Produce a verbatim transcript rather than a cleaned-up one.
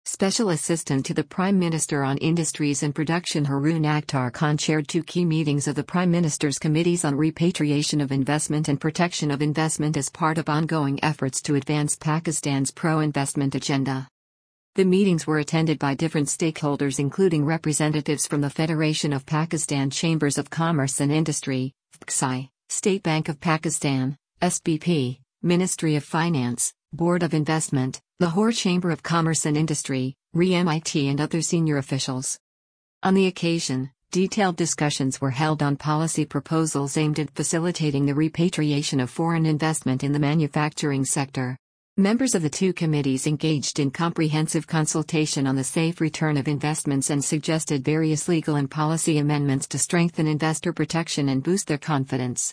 Special Assistant to the Prime Minister on Industries and Production Haroon Akhtar Khan chaired two key meetings of the Prime Minister's Committees on Repatriation of Investment and Protection of Investment as part of ongoing efforts to advance Pakistan's pro-investment agenda. The meetings were attended by different stakeholders including representatives from the Federation of Pakistan Chambers of Commerce and Industry, F C I, State Bank of Pakistan, S B P, Ministry of Finance, Board of Investment, Lahore Chamber of Commerce and Industry, R I M I T and other senior officials. On the occasion, detailed discussions were held on policy proposals aimed at facilitating the repatriation of foreign investment in the manufacturing sector. Members of the two committees engaged in comprehensive consultation on the safe return of investments and suggested various legal and policy amendments to strengthen investor protection and boost their confidence.